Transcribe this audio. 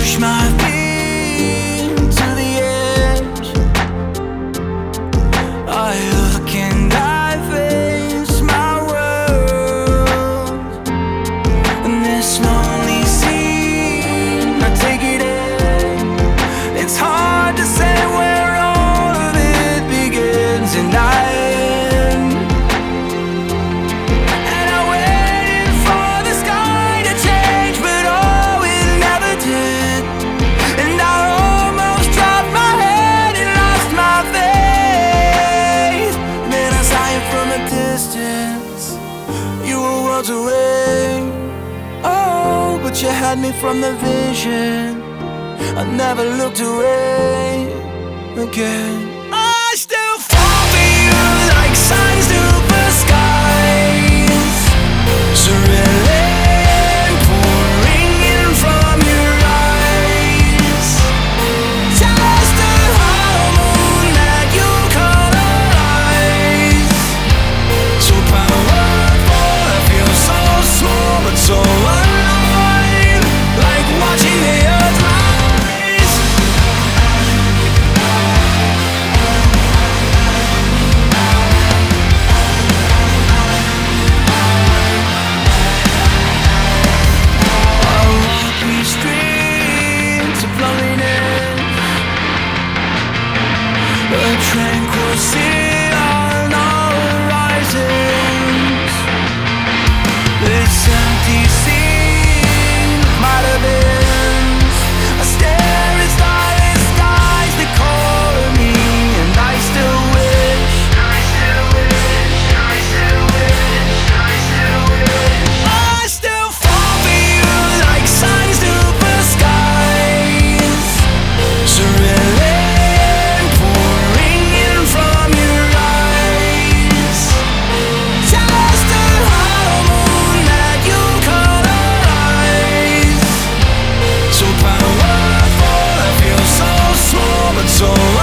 push my feet to the edge. I look and I face my world, and this lonely scene, I take it in. It's hard to say where all of it begins and I end. And I waited for the sky to change, but oh, it never did. And I almost dropped my head and lost my faith. Then I saw you from a distance, you were worlds away. Oh, but you had me from the vision, I never looked away again. I still fall for you like suns do for skies, cerulean pouring in from your eyes. Just a hollow moon that you colorize. So powerful, I feel so small but so alive, like watching the earth rise. I'll walk these streets of loneliness, a tranquil sea on all horizons. This empty scene might have been. I stare at starless skies that call to me, and I still wish, I still wish, I still wish, I still wish. I still fall for you like suns do for skies, cerulean pouring in from your eyes. Just a hollow moon that you colorize. So powerful, I feel so small but so